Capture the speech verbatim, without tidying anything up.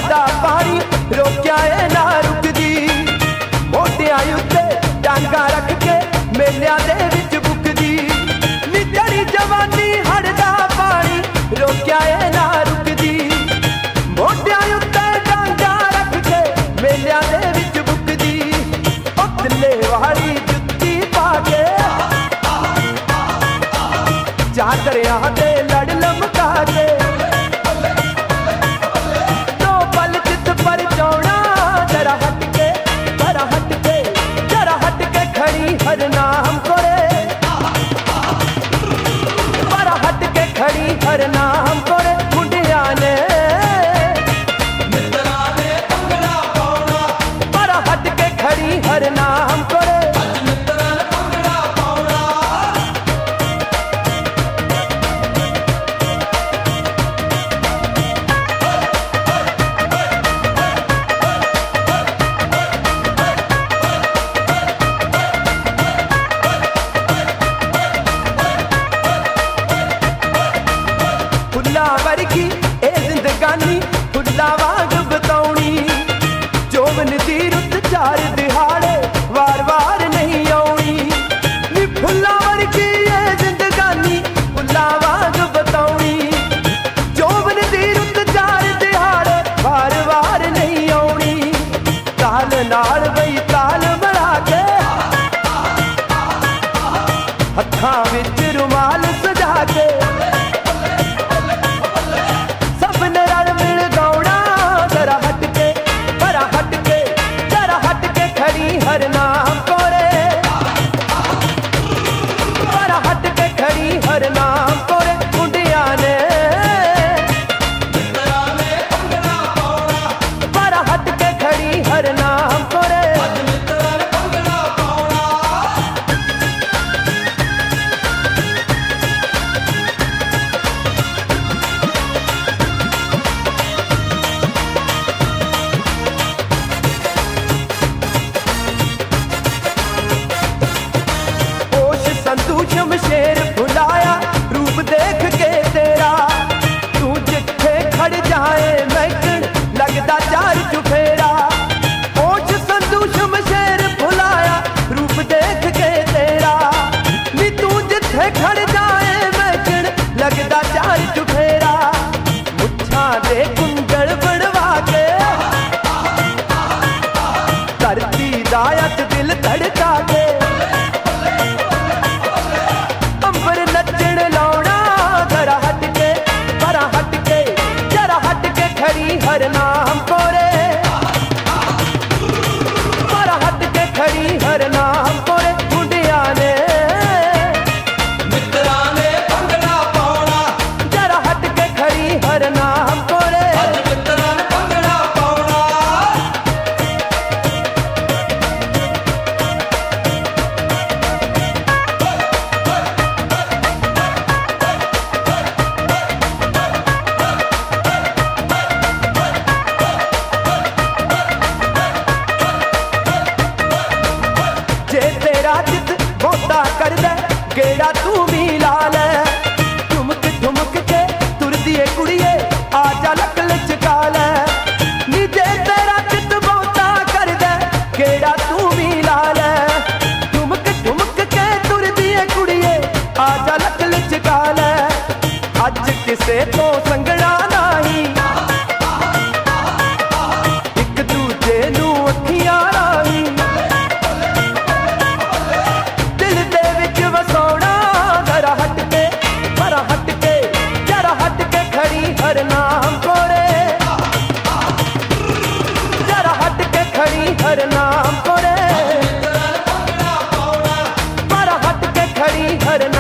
हटदा पानी रोक्या ए ना रुकदी मोटियां उत्ते डांगा रख के मेलियां दे विच बुकदी नी चढ़ी जवानी हटदा पानी रोक्या ए ना रुकदी मोटियां उत्ते डांगा रख के मेलियां दे विच बुकदी ओ तिल्ले वाली जुत्ती पा के चादरियां दे लड़ लमका के दो पल चित पर चौड़ा जरा हट के जरा हट के जरा हट के खड़ी हर नाम कोरे पर हट के खड़ी हर नाम कोरे मुंडिया ने मित्रा ने पंगड़ा पाउणा पर हट के खड़ी हर नाम कोरे वर्गी ए जिंदगानी फुल्ला वांग बताउणी जोवन दी रुत चार दिहाड़े वार वार नहीं आउणी नी फुल्ला वर्गी ए जिंदगानी फुल्ला वांग बताउणी जोवन दी रुत चार दिहाड़े वार वार नहीं आउणी ताल नाल बई ताल बना के हत्थां विच रुमाल सजा के हर नाम कोरे पर हट के खड़ी हर नाम कोरे मुंडिया ने मित्रा ने पंगड़ा पाउणा पर हट के खड़ी हर नाम कोरे मित्रा ने पंगड़ा पाउणा शमशेर भुलाया रूप देख के तेरा तू जिथे खड़ जाए मैकन लगदा चार चुफेरा ओछ संधू शमशेर भुलाया रूप देख के तेरा नी तू जिथे खड़ जाए मैकन लगदा चार चुफेरा मुच्छां दे कुंडल बनवा के धरती दायत दिल धड़का के हर नाम कोरे पर हट के खड़ी हर नाम कोरे मुंडिया ने मित्रा ने पंगड़ा पाउणा जरा हट के खड़ी हर नाम कोरे मित्रा ने पंगड़ा पाउणा कर दे गेड़ा तू भी ला ले ठुमक ठुमक के तुरदी कुड़िए आजा लक लचका ले नीचे तेरा चित बहुता कर दे गेड़ा तू भी ला ले ठुमक ठुमक के तुरदी कुड़िए आजा लक लचका ले अज किसे तो संगड़ा नहीं एक दूजे नू अखियां राही हर नाम कोरे जरा हट के खड़ी हर नाम कोरे पर हट के खड़ी हर